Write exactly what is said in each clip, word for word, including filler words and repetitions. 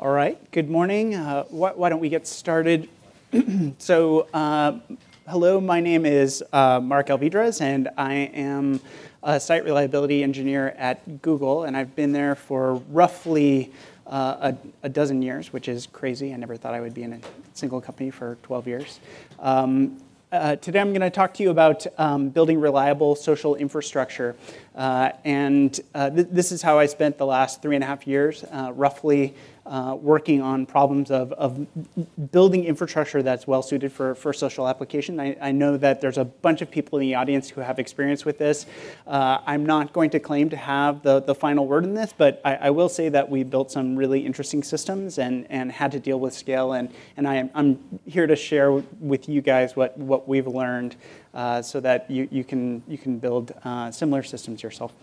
All right, good morning. Uh, why, why don't we get started? so, uh, hello, my name is uh, Mark Alvidrez, and I am a site reliability engineer at Google, and I've been there for roughly uh, a, a dozen years, which is crazy. I never thought I would be in a single company for twelve years. Um, Uh, today I'm going to talk to you about um, building reliable social infrastructure. Uh, and uh, th this is how I spent the last three and a half years, uh, roughly uh, working on problems of, of building infrastructure that's well suited for, for social application. I, I know that there's a bunch of people in the audience who have experience with this. Uh, I'm not going to claim to have the, the final word in this, but I, I will say that we built some really interesting systems and, and had to deal with scale. And, and I am, I'm here to share with you guys what, what we've learned uh, so that you, you, can, you can build uh, similar systems yourself.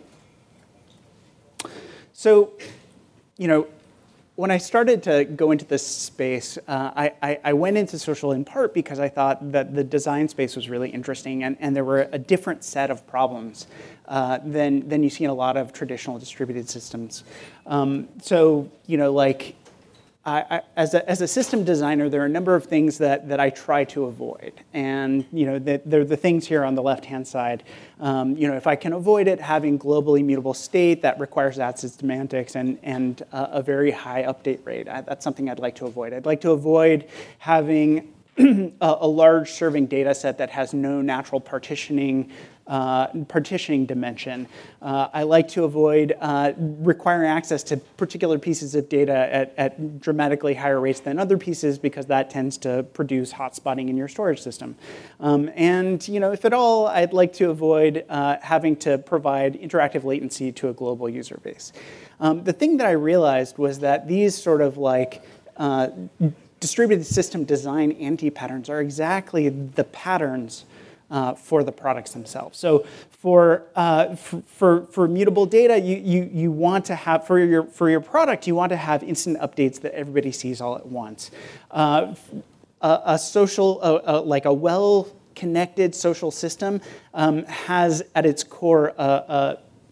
So, you know, when I started to go into this space, uh, I, I, I went into social in part because I thought that the design space was really interesting, and, and there were a different set of problems uh, than, than you see in a lot of traditional distributed systems. Um, so, you know, like, I, I, as, a, as a system designer, there are a number of things that, that I try to avoid. And you know, the, they're the things here on the left-hand side. Um, you know, if I can avoid it, having globally mutable state that requires ACID semantics and, and uh, a very high update rate. I, that's something I'd like to avoid. I'd like to avoid having a, a large serving data set that has no natural partitioning Uh, partitioning dimension. Uh, I like to avoid uh, requiring access to particular pieces of data at, at dramatically higher rates than other pieces, because that tends to produce hotspotting in your storage system. Um, and you know, if at all, I'd like to avoid uh, having to provide interactive latency to a global user base. Um, the thing that I realized was that these sort of like uh, distributed system design anti-patterns are exactly the patterns Uh, for the products themselves. So for, uh, for, for, for mutable data, you, you, you want to have, for your, for your product, you want to have instant updates that everybody sees all at once. Uh, a, a social, uh, uh, like a well-connected social system um, has at its core a, a,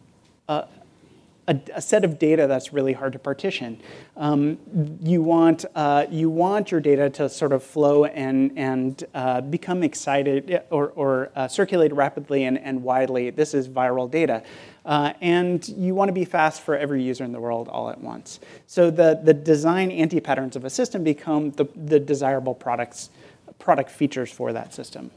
a A, a set of data that's really hard to partition. Um, you want uh, you want your data to sort of flow and and uh, become excited or, or uh, circulate rapidly and, and widely. This is viral data, uh, and you want to be fast for every user in the world all at once. So the the design anti-patterns of a system become the the desirable products product features for that system.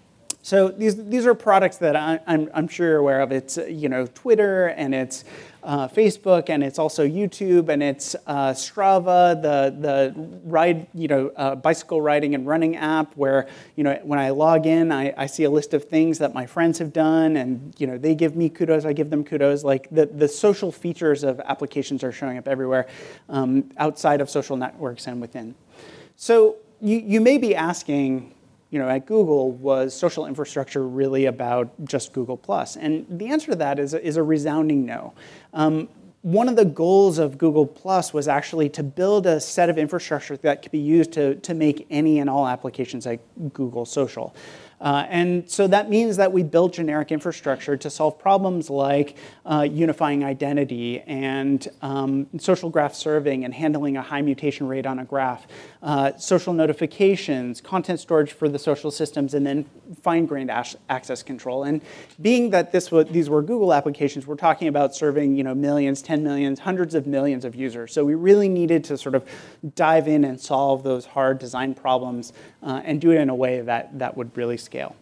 So these these are products that I, I'm I'm sure you're aware of. It's you know Twitter, and it's uh, Facebook, and it's also YouTube, and it's uh, Strava, the the ride you know uh, bicycle riding and running app, where you know when I log in, I, I see a list of things that my friends have done, and you know they give me kudos, I give them kudos. Like the the social features of applications are showing up everywhere, um, outside of social networks and within. So you you may be asking, you know, at Google, was social infrastructure really about just Google Plus? And the answer to that is, is a resounding no. Um, one of the goals of Google Plus was actually to build a set of infrastructure that could be used to, to make any and all applications like Google social. Uh, and so that means that we built generic infrastructure to solve problems like uh, unifying identity and um, social graph serving and handling a high mutation rate on a graph, uh, social notifications, content storage for the social systems, and then fine-grained access control. And being that this was, these were Google applications, we're talking about serving you know, millions, ten millions, hundreds of millions of users. So we really needed to sort of dive in and solve those hard design problems uh, and do it in a way that, that would really scale.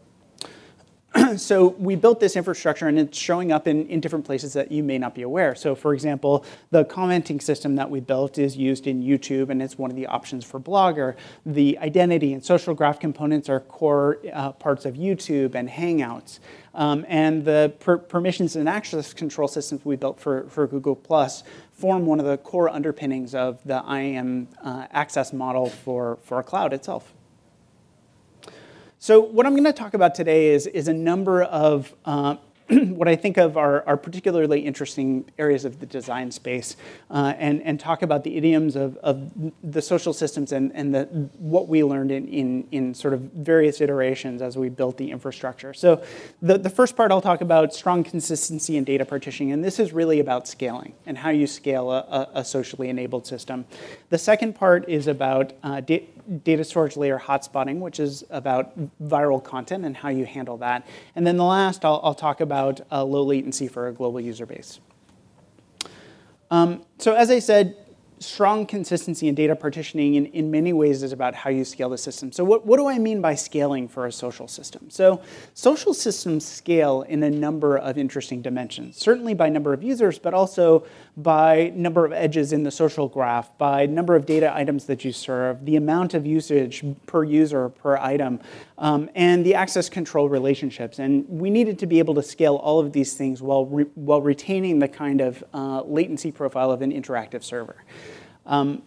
So we built this infrastructure, and it's showing up in, in different places that you may not be aware. So for example, the commenting system that we built is used in YouTube, and it's one of the options for Blogger. The identity and social graph components are core uh, parts of YouTube and Hangouts. Um, and the per permissions and access control systems we built for, for Google Plus form one of the core underpinnings of the I A M uh, access model for, for a cloud itself. So what I'm going to talk about today is, is a number of uh, what I think of are, are particularly interesting areas of the design space, uh, and, and talk about the idioms of, of the social systems and, and the, what we learned in, in, in sort of various iterations as we built the infrastructure. So the, the first part I'll talk about, strong consistency in data partitioning, and this is really about scaling and how you scale a, a, a socially enabled system. The second part is about uh, da data storage layer hotspotting, which is about viral content and how you handle that. And then the last, I'll, I'll talk about uh, low latency for a global user base. Um, so as I said, strong consistency in data partitioning in, in many ways is about how you scale the system. So what, what do I mean by scaling for a social system? So social systems scale in a number of interesting dimensions, certainly by number of users, but also by number of edges in the social graph, by number of data items that you serve, the amount of usage per user per item, um, and the access control relationships. And we needed to be able to scale all of these things while, re while retaining the kind of uh, latency profile of an interactive server. Um,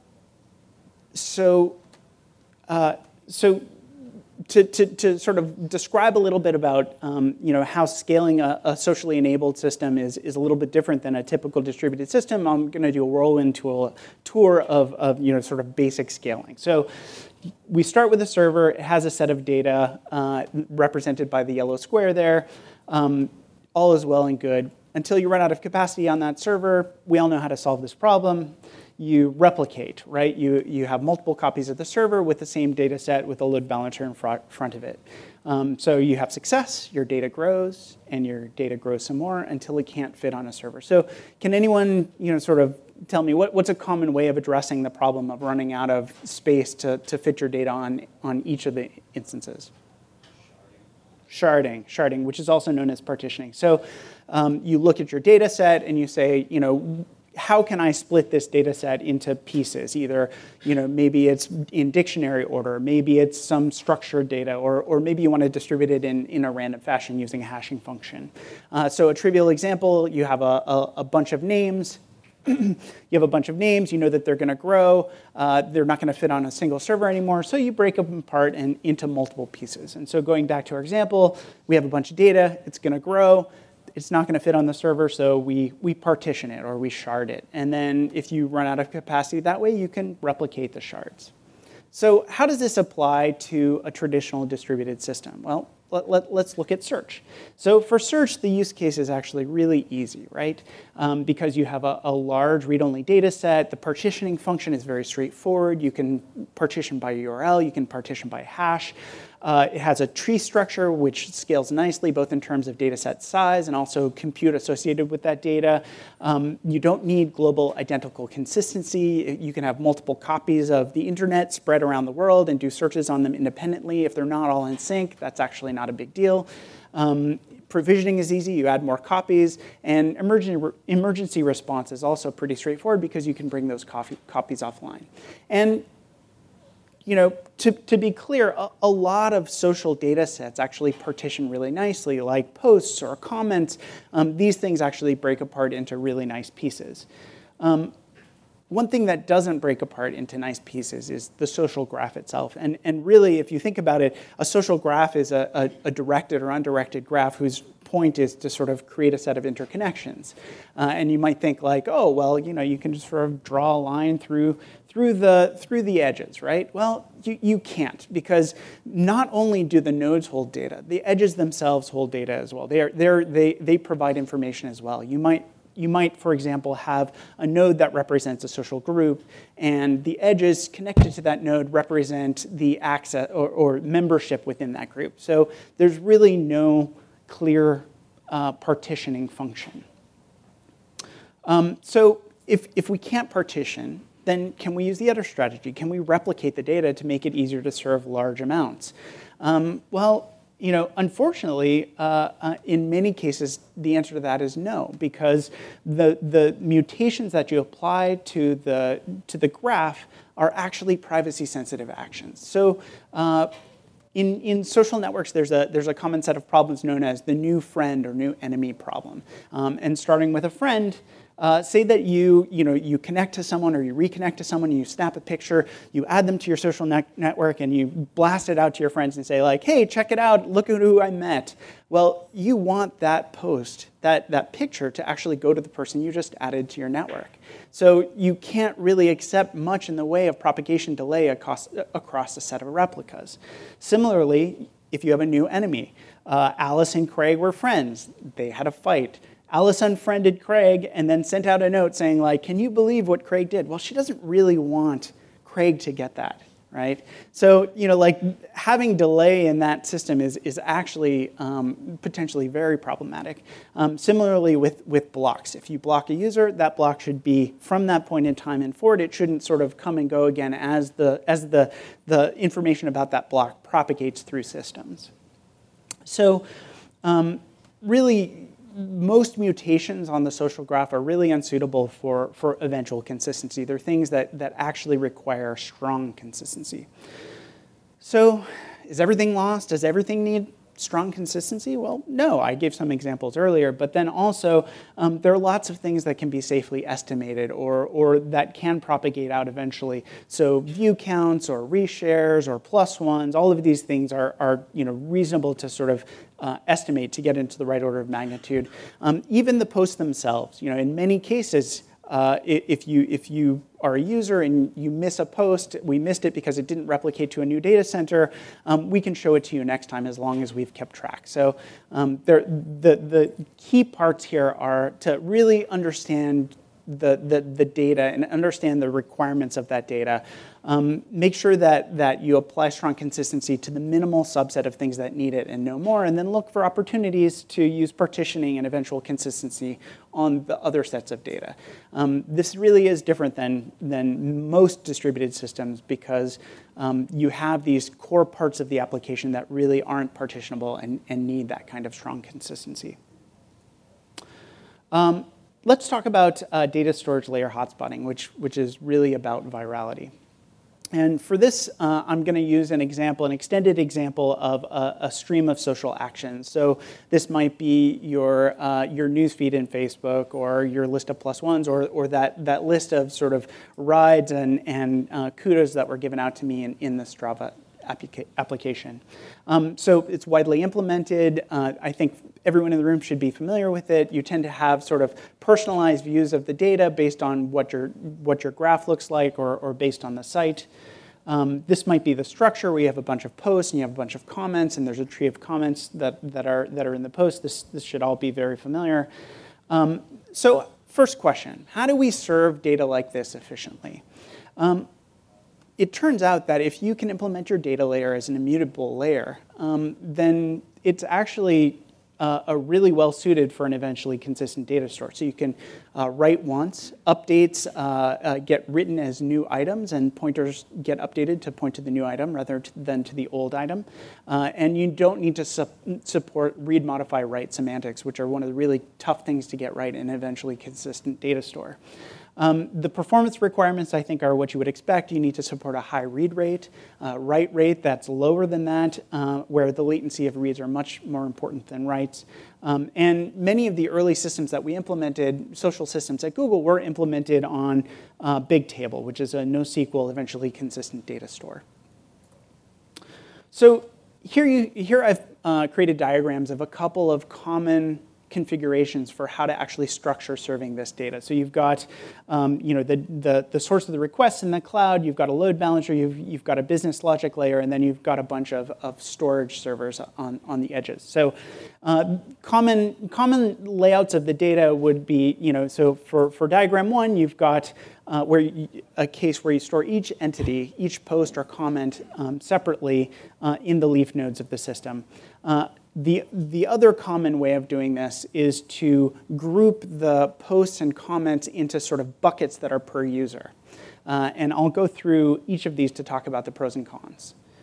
so, uh, so to, to, to sort of describe a little bit about um, you know, how scaling a, a socially enabled system is, is a little bit different than a typical distributed system, I'm going to do a whirlwind tour, tour of, of you know, sort of basic scaling. So we start with a server. It has a set of data uh, represented by the yellow square there. Um, all is well and good until you run out of capacity on that server. We all know how to solve this problem. You replicate, right? You, you have multiple copies of the server with the same data set with a load balancer in front of it. Um, so you have success, your data grows, and your data grows some more until it can't fit on a server. So can anyone you know, sort of tell me what, what's a common way of addressing the problem of running out of space to, to fit your data on, on each of the instances? Sharding, sharding, which is also known as partitioning. So um, you look at your data set and you say, you know, how can I split this data set into pieces? Either, you know, maybe it's in dictionary order, maybe it's some structured data, or, or maybe you want to distribute it in, in a random fashion using a hashing function. Uh, so a trivial example, you have a, a, a bunch of names. You have a bunch of names, you know that they're going to grow, uh, they're not going to fit on a single server anymore, so you break them apart and into multiple pieces. And so going back to our example, we have a bunch of data, it's going to grow, it's not going to fit on the server, so we, we partition it or we shard it. And then if you run out of capacity that way, you can replicate the shards. So how does this apply to a traditional distributed system? Well, let, let, let's look at search. So for search, the use case is actually really easy, right? Um, because you have a, a large read-only data set. The partitioning function is very straightforward. You can partition by U R L. You can partition by hash. Uh, it has a tree structure which scales nicely, both in terms of data set size and also compute associated with that data. Um, you don't need global identical consistency. You can have multiple copies of the internet spread around the world and do searches on them independently. If they're not all in sync, that's actually not a big deal. Um, provisioning is easy. You add more copies. And emergency, emergency response is also pretty straightforward because you can bring those copies offline. And you know, to, to be clear, a, a lot of social data sets actually partition really nicely, like posts or comments. Um, these things actually break apart into really nice pieces. Um, one thing that doesn't break apart into nice pieces is the social graph itself. And, and really, if you think about it, a social graph is a, a, a directed or undirected graph whose point is to sort of create a set of interconnections. Uh, and you might think like, oh, well, you know, you can just sort of draw a line through through the through the edges, right? Well, you, you can't, because not only do the nodes hold data, the edges themselves hold data as well. They are they're, they they provide information as well. You might you might, for example, have a node that represents a social group, and the edges connected to that node represent the access or, or membership within that group. So there's really no clear uh, partitioning function. Um, so if, if we can't partition, then can we use the other strategy? Can we replicate the data to make it easier to serve large amounts? Um, well, you know, unfortunately, uh, uh, in many cases, the answer to that is no, because the, the mutations that you apply to the, to the graph are actually privacy-sensitive actions. So uh, In, in social networks, there's a, there's a common set of problems known as the new friend or new enemy problem. Um, and starting with a friend, Uh, say that you, you, know, you connect to someone or you reconnect to someone, and you snap a picture, you add them to your social net network, and you blast it out to your friends and say, like, hey, check it out, look at who I met. Well, you want that post, that, that picture, to actually go to the person you just added to your network. So you can't really accept much in the way of propagation delay across, across a set of replicas. Similarly, if you have a new enemy, uh, Alice and Craig were friends. They had a fight. Alice unfriended Craig and then sent out a note saying, like, can you believe what Craig did? Well, she doesn't really want Craig to get that, right? So, you know, like, having delay in that system is, is actually um, potentially very problematic. Um, similarly with, with blocks. If you block a user, that block should be from that point in time and forward. It shouldn't sort of come and go again as the, as the, the information about that block propagates through systems. So um, really, most mutations on the social graph are really unsuitable for, for eventual consistency. They're things that, that actually require strong consistency. So is everything lost? Does everything need strong consistency? Well, no. I gave some examples earlier, but then also um, there are lots of things that can be safely estimated or, or that can propagate out eventually. So view counts or reshares or plus ones, all of these things are, are you know, reasonable to sort of uh, estimate to get into the right order of magnitude. Um, even the posts themselves, you know, in many cases, Uh, if, you, if you are a user and you miss a post, we missed it because it didn't replicate to a new data center, um, we can show it to you next time as long as we've kept track. So um, there, the, the key parts here are to really understand the, the, the data and understand the requirements of that data. Um, make sure that, that you apply strong consistency to the minimal subset of things that need it and no more, and then look for opportunities to use partitioning and eventual consistency on the other sets of data. Um, this really is different than, than most distributed systems because um, you have these core parts of the application that really aren't partitionable and, and need that kind of strong consistency. Um, let's talk about uh, data storage layer hotspotting, which, which is really about virality. And for this, uh, I'm going to use an example, an extended example of a, a stream of social actions. So this might be your, uh, your newsfeed in Facebook or your list of plus ones or, or that, that list of sort of rides and, and uh, kudos that were given out to me in, in the Strava applica application. Um, so it's widely implemented. Uh, I think everyone in the room should be familiar with it. You tend to have sort of personalized views of the data based on what your, what your graph looks like or, or based on the site. Um, this might be the structure where you have a bunch of posts and you have a bunch of comments and there's a tree of comments that, that, are, that are in the post. This, this should all be very familiar. Um, so first question, how do we serve data like this efficiently? Um, It turns out that if you can implement your data layer as an immutable layer, um, then it's actually uh, a really well suited for an eventually consistent data store. So you can uh, write once, updates uh, uh, get written as new items, and pointers get updated to point to the new item rather than to the old item. Uh, and you don't need to su support read, modify, write semantics, which are one of the really tough things to get right in an eventually consistent data store. Um, the performance requirements, I think, are what you would expect. You need to support a high read rate, uh, write rate that's lower than that, uh, where the latency of reads are much more important than writes. Um, and many of the early systems that we implemented, social systems at Google, were implemented on uh, Bigtable, which is a NoSQL, eventually consistent data store. So here, you, here I've uh, created diagrams of a couple of common configurations for how to actually structure serving this data. So you've got um, you know, the, the, the source of the requests in the cloud, you've got a load balancer, you've, you've got a business logic layer, and then you've got a bunch of, of storage servers on, on the edges. So uh, common, common layouts of the data would be, you know, so for, for diagram one, you've got uh, where you, a case where you store each entity, each post or comment um, separately uh, in the leaf nodes of the system. Uh, The, the other common way of doing this is to group the posts and comments into sort of buckets that are per user. Uh, and I'll go through each of these to talk about the pros and cons.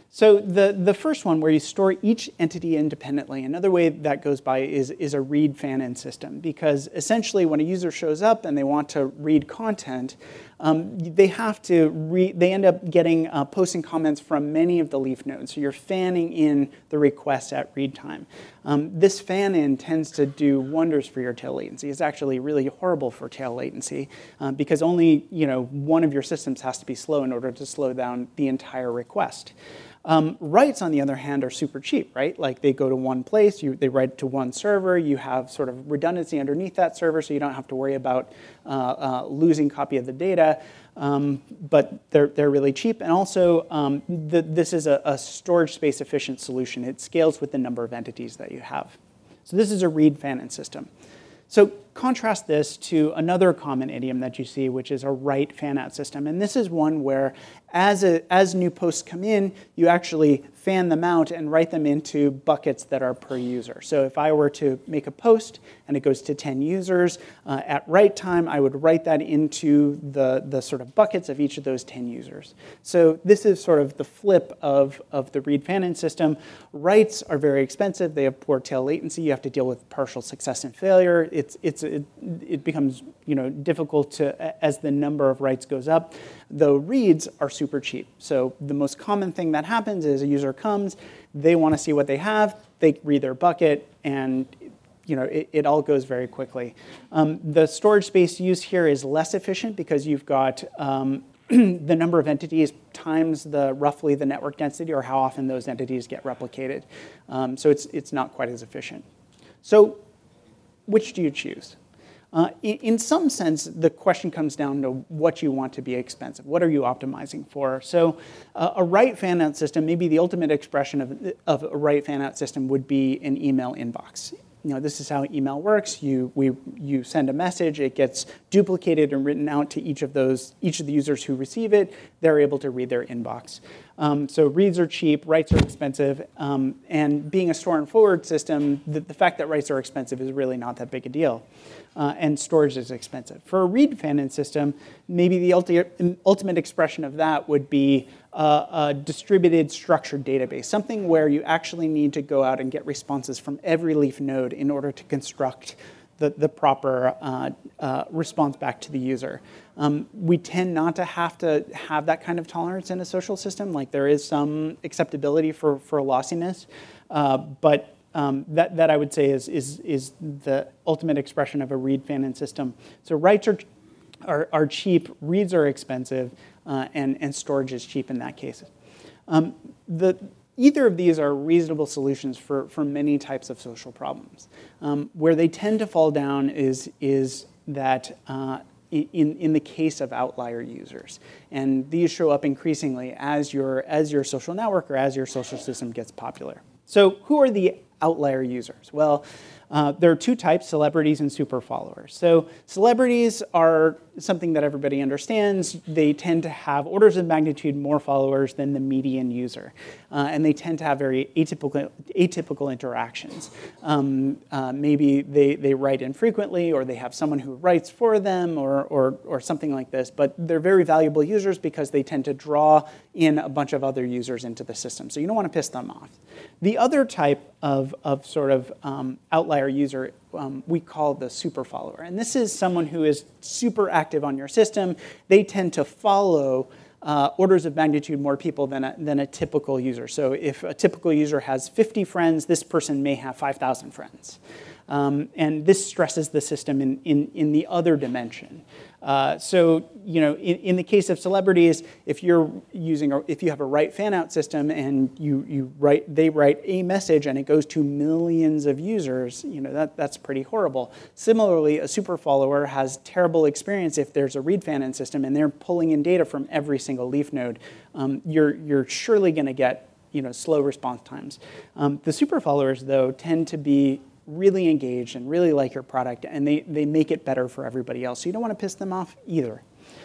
So the, the first one, where you store each entity independently, another way that goes by is, is a read fan-in system, because essentially when a user shows up and they want to read content, um, they have to read, they end up getting uh, posts and comments from many of the leaf nodes. So you're fanning in the requests at read time. Um, this fan-in tends to do wonders for your tail latency. It's actually really horrible for tail latency uh, because only you know, one of your systems has to be slow in order to slow down the entire request. Um, writes, on the other hand, are super cheap, right? Like they go to one place, you, they write to one server, you have sort of redundancy underneath that server, so you don't have to worry about uh, uh, losing copy of the data, um, but they're, they're really cheap. And also, um, the, this is a, a storage space efficient solution. It scales with the number of entities that you have. So this is a read fan-in system. So contrast this to another common idiom that you see, which is a write fan-out system. And this is one where as, a, as new posts come in, you actually fan them out and write them into buckets that are per user. So if I were to make a post and it goes to ten users, uh, at write time, I would write that into the, the sort of buckets of each of those ten users. So this is sort of the flip of, of the read fan-in system. Writes are very expensive. They have poor tail latency. You have to deal with partial success and failure. It's, it's, it, it becomes you know, difficult to, as the number of writes goes up, though reads are super cheap. So the most common thing that happens is a user comes, they want to see what they have, they read their bucket, and you know, it, it all goes very quickly. Um, the storage space used here is less efficient because you've got um, the number of entities times the roughly the network density, or how often those entities get replicated. Um, so it's, it's not quite as efficient. So which do you choose? Uh, in, in some sense, the question comes down to what you want to be expensive. What are you optimizing for? So uh, a write fan-out system, maybe the ultimate expression of, of a write fan-out system would be an email inbox. You know, this is how email works. You, we, you send a message, it gets duplicated and written out to each of those, each of the users who receive it. They're able to read their inbox. Um, so reads are cheap, writes are expensive, um, and being a store and forward system, the, the fact that writes are expensive is really not that big a deal. Uh, and storage is expensive. For a read fan-in system, maybe the ulti ultimate expression of that would be uh, a distributed structured database, something where you actually need to go out and get responses from every leaf node in order to construct the, the proper uh, uh, response back to the user. Um, we tend not to have to have that kind of tolerance in a social system. Like there is some acceptability for, for lossiness, uh, but Um, that, that I would say is, is, is the ultimate expression of a read fan-in system. So writes are, are, are cheap, reads are expensive, uh, and, and storage is cheap in that case. Um, the, either of these are reasonable solutions for, for many types of social problems. Um, where they tend to fall down is, is that uh, in, in the case of outlier users. And these show up increasingly as your, as your social network or as your social system gets popular. So who are the outlier users? Well, uh, there are two types, celebrities and super followers. So celebrities are something that everybody understands. They tend to have orders of magnitude more followers than the median user. Uh, and they tend to have very atypical, atypical interactions. Um, uh, maybe they, they write infrequently, or they have someone who writes for them, or, or, or something like this. But they're very valuable users because they tend to draw in a bunch of other users into the system. So you don't want to piss them off. The other type of, of sort of um, outlier user um, we call the super follower. And this is someone who is super active on your system. They tend to follow uh, orders of magnitude more people than a, than a typical user. So if a typical user has fifty friends, this person may have five thousand friends. Um, and this stresses the system in, in, in the other dimension. Uh, so, you know, in, in the case of celebrities, if you're using, a, if you have a write fan-out system and you, you write, they write a message and it goes to millions of users, you know, that, that's pretty horrible. Similarly, a super follower has terrible experience if there's a read fan-in system and they're pulling in data from every single leaf node. Um, you're, you're surely going to get, you know, slow response times. Um, the super followers, though, tend to be really engaged and really like your product, and they, they make it better for everybody else. So you don't want to piss them off either.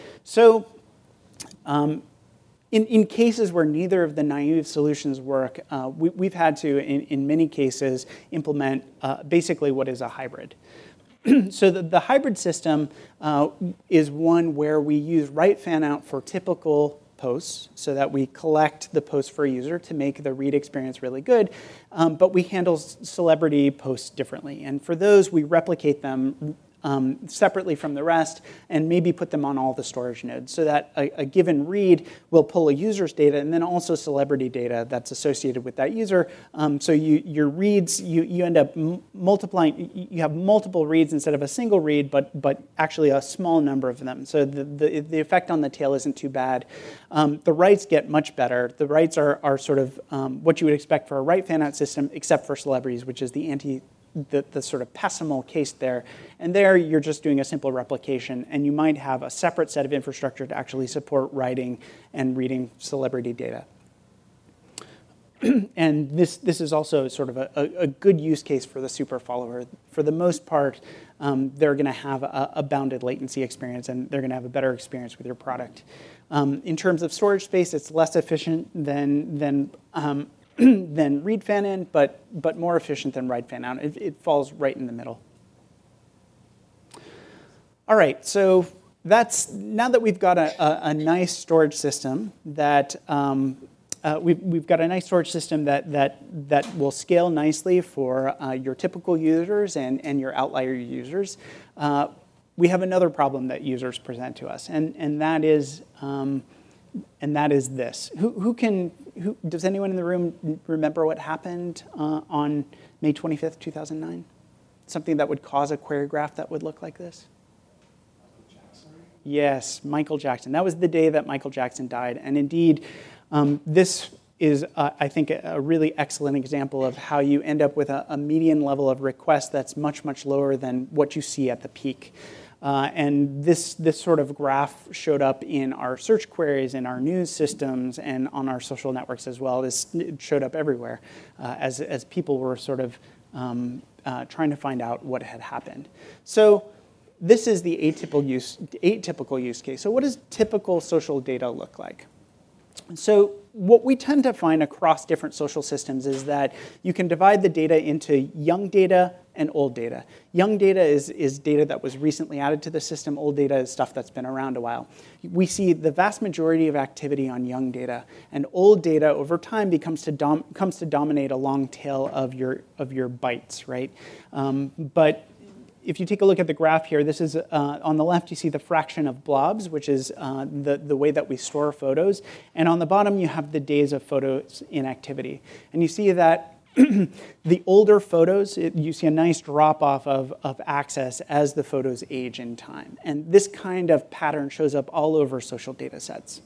So um, in, in cases where neither of the naive solutions work, uh, we, we've had to, in, in many cases, implement uh, basically what is a hybrid. So the, the hybrid system uh, is one where we use write fan-out for typical posts so that we collect the posts for a user to make the read experience really good, um, but we handle celebrity posts differently. And for those, we replicate them Um, separately from the rest, and maybe put them on all the storage nodes so that a, a given read will pull a user's data and then also celebrity data that's associated with that user. Um, so you, your reads, you, you end up m multiplying, you have multiple reads instead of a single read, but, but actually a small number of them. So the, the, the effect on the tail isn't too bad. Um, the writes get much better. The writes are, are sort of um, what you would expect for a write fan-out system, except for celebrities, which is the anti The, the sort of pessimal case there. And there, you're just doing a simple replication, and you might have a separate set of infrastructure to actually support writing and reading celebrity data. And this, this is also sort of a, a, a good use case for the super follower. For the most part, um, they're going to have a, a bounded latency experience, and they're going to have a better experience with your product. Um, in terms of storage space, it's less efficient than, than um, than read fan in, but, but more efficient than write fan out. It, it falls right in the middle. All right, so that's, now that we've got a, a, a nice storage system that, um, uh, we've, we've got a nice storage system that, that, that will scale nicely for uh, your typical users and, and your outlier users, uh, we have another problem that users present to us, and, and that is, um, and that is this. Who, who can, who, does anyone in the room remember what happened uh, on May twenty-fifth, two thousand nine? Something that would cause a query graph that would look like this? Michael Jackson? Yes, Michael Jackson. That was the day that Michael Jackson died. And indeed, um, this is, uh, I think, a, a really excellent example of how you end up with a, a median level of request that's much, much lower than what you see at the peak. Uh, and this, this sort of graph showed up in our search queries, in our news systems, and on our social networks as well. This it showed up everywhere uh, as, as people were sort of um, uh, trying to find out what had happened. So this is the atypical use, atypical use case. So what does typical social data look like? So what we tend to find across different social systems is that you can divide the data into young data and old data. Young data is, is data that was recently added to the system. Old data is stuff that's been around a while. We see the vast majority of activity on young data, and old data over time becomes to dom comes to dominate a long tail of your, of your bytes, right? Um, but if you take a look at the graph here, this is, uh, on the left, you see the fraction of blobs, which is uh, the, the way that we store photos. And on the bottom, you have the days of photos in activity. And you see that the older photos, it, you see a nice drop-off of, of access as the photos age in time. And this kind of pattern shows up all over social data sets.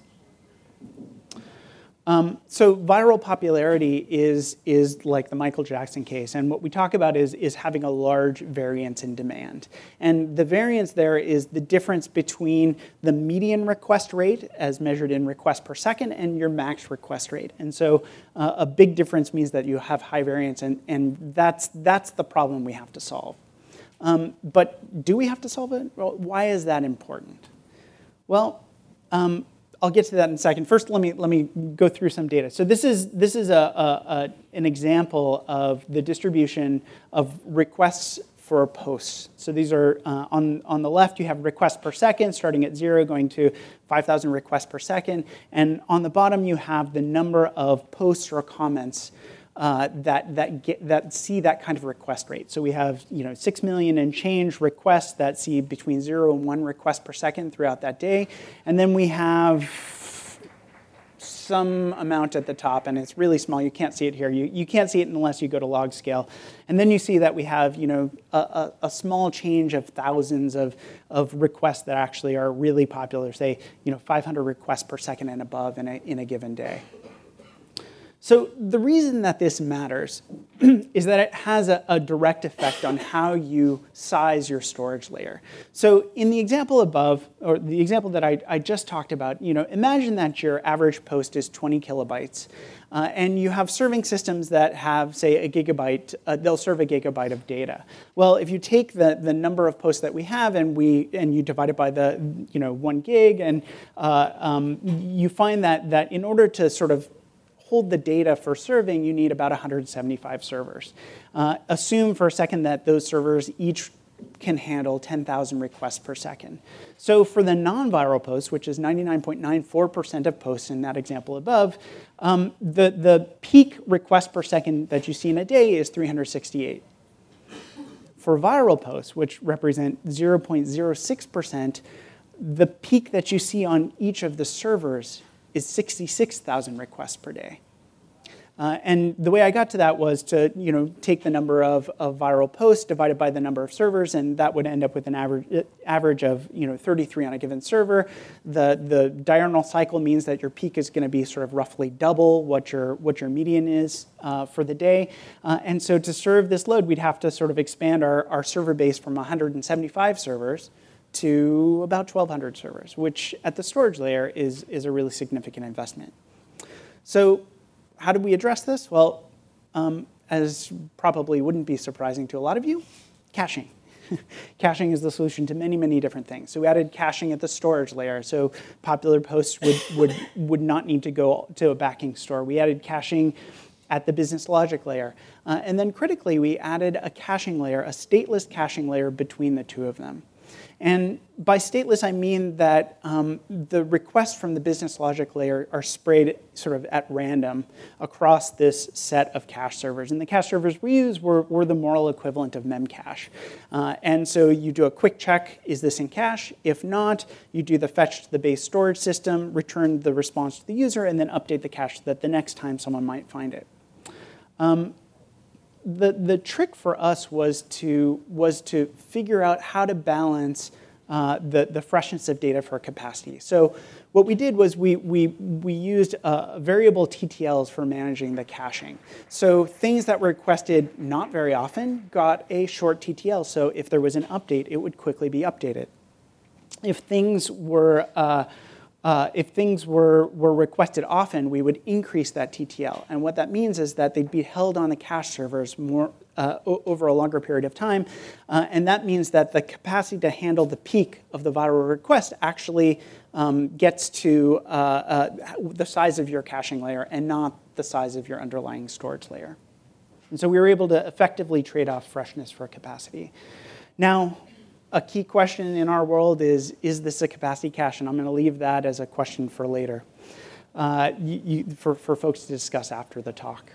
Um, so viral popularity is, is like the Michael Jackson case, and what we talk about is, is having a large variance in demand. And the variance there is the difference between the median request rate, as measured in requests per second, and your max request rate. And so uh, a big difference means that you have high variance, and, and that's, that's the problem we have to solve. Um, but do we have to solve it? Well, why is that important? Well, um, I'll get to that in a second. First, let me, let me go through some data. So this is, this is a, a, a, an example of the distribution of requests for posts. So these are, uh, on, on the left, you have requests per second, starting at zero, going to five thousand requests per second. And on the bottom, you have the number of posts or comments Uh, that, that, get, that see that kind of request rate. So we have, you know, six million and change requests that see between zero and one request per second throughout that day. And then we have some amount at the top, and it's really small. You can't see it here. You, you can't see it unless you go to log scale. And then you see that we have, you know, a, a, a small change of thousands of, of requests that actually are really popular, say, you know, five hundred requests per second and above in a, in a given day. So the reason that this matters is that it has a, a direct effect on how you size your storage layer. So in the example above, or the example that I, I just talked about, you know, imagine that your average post is twenty kilobytes, uh, and you have serving systems that have, say, a gigabyte, uh, they'll serve a gigabyte of data. Well, if you take the, the number of posts that we have and, we, and you divide it by the, you know, one gig, and uh, um, you find that, that in order to sort of hold the data for serving, you need about one hundred seventy-five servers. Uh, assume for a second that those servers each can handle ten thousand requests per second. So for the non-viral posts, which is ninety-nine point nine four percent of posts in that example above, um, the, the peak request per second that you see in a day is three hundred sixty-eight. For viral posts, which represent zero point zero six percent, the peak that you see on each of the servers is sixty-six thousand requests per day. Uh, and the way I got to that was to you know, take the number of, of viral posts divided by the number of servers, and that would end up with an average, average of you know, thirty-three on a given server. The, the diurnal cycle means that your peak is going to be sort of roughly double what your, what your median is uh, for the day. Uh, and so to serve this load, we'd have to sort of expand our, our server base from one hundred seventy-five servers to about twelve hundred servers, which at the storage layer is, is a really significant investment. So how did we address this? Well, um, as probably wouldn't be surprising to a lot of you, caching. Caching is the solution to many, many different things. So we added caching at the storage layer, so popular posts would, would, would not need to go to a backing store. We added caching at the business logic layer. Uh, and then critically, we added a caching layer, a stateless caching layer between the two of them. And by stateless, I mean that um, the requests from the business logic layer are sprayed sort of at random across this set of cache servers. And the cache servers we use were, were the moral equivalent of Memcache. Uh, and so you do a quick check, is this in cache? If not, you do the fetch to the base storage system, return the response to the user, and then update the cache so that the next time someone might find it. Um, The, the trick for us was to, was to figure out how to balance uh, the, the freshness of data for capacity. So what we did was we, we, we used uh, variable T T Ls for managing the caching. So things that were requested not very often got a short T T L. So if there was an update, it would quickly be updated. If things were uh, Uh, if things were, were requested often, we would increase that T T L. And what that means is that they'd be held on the cache servers more, uh, over a longer period of time. Uh, and that means that the capacity to handle the peak of the viral request actually um, gets to uh, uh, the size of your caching layer and not the size of your underlying storage layer. And so we were able to effectively trade off freshness for capacity. Now, a key question in our world is, is this a capacity cache? And I'm going to leave that as a question for later, uh, you, you, for, for folks to discuss after the talk.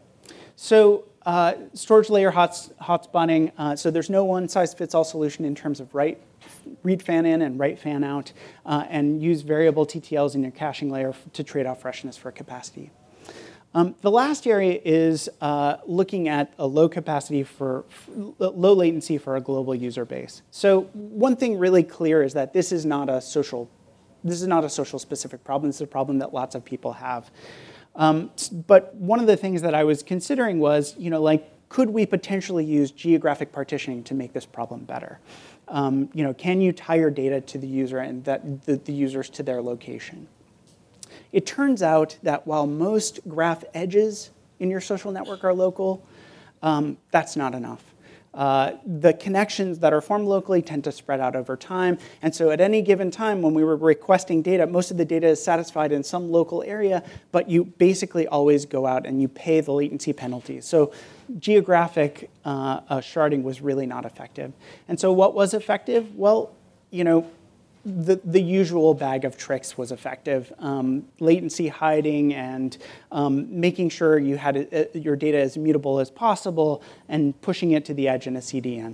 So uh, storage layer hot, hotspotting. Uh, so there's no one-size-fits-all solution in terms of write, read fan in and write fan out, uh, and use variable T T Ls in your caching layer to trade off freshness for capacity. Um, the last area is uh, looking at a low capacity for, for low latency for a global user base. So one thing really clear is that this is not a social, this is not a social specific problem. This is a problem that lots of people have. Um, but one of the things that I was considering was, you know, like, could we potentially use geographic partitioning to make this problem better? Um, you know, can you tie your data to the user and that the, the users to their location? It turns out that while most graph edges in your social network are local, um, that's not enough. Uh, the connections that are formed locally tend to spread out over time. And so at any given time when we were requesting data, most of the data is satisfied in some local area, but you basically always go out and you pay the latency penalties. So geographic uh, uh, sharding was really not effective. And so what was effective? Well, you know, The, the usual bag of tricks was effective. Um, latency hiding and um, making sure you had a, a, your data as immutable as possible and pushing it to the edge in a C D N.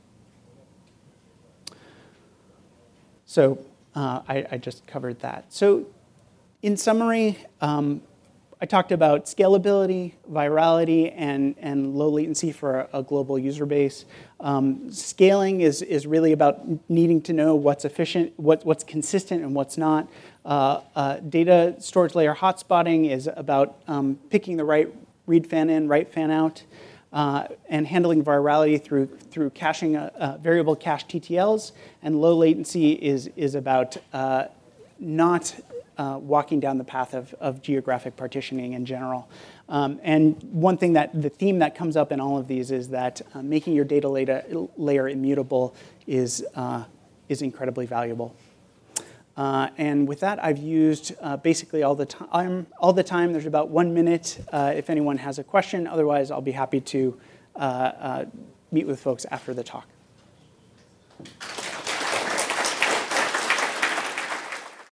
So uh, I, I just covered that. So in summary, um, I talked about scalability, virality, and, and low latency for a, a global user base. Um, scaling is, is really about needing to know what's efficient, what, what's consistent, and what's not. Uh, uh, data storage layer hotspotting is about um, picking the right read fan in, write fan out, uh, and handling virality through, through caching uh, uh, variable cache T T Ls. And low latency is, is about uh, not Uh, walking down the path of, of geographic partitioning in general. Um, and one thing that, the theme that comes up in all of these is that uh, making your data layer, layer immutable is, uh, is incredibly valuable. Uh, and with that, I've used uh, basically all the time. All the time, there's about one minute uh, if anyone has a question. Otherwise, I'll be happy to uh, uh, meet with folks after the talk.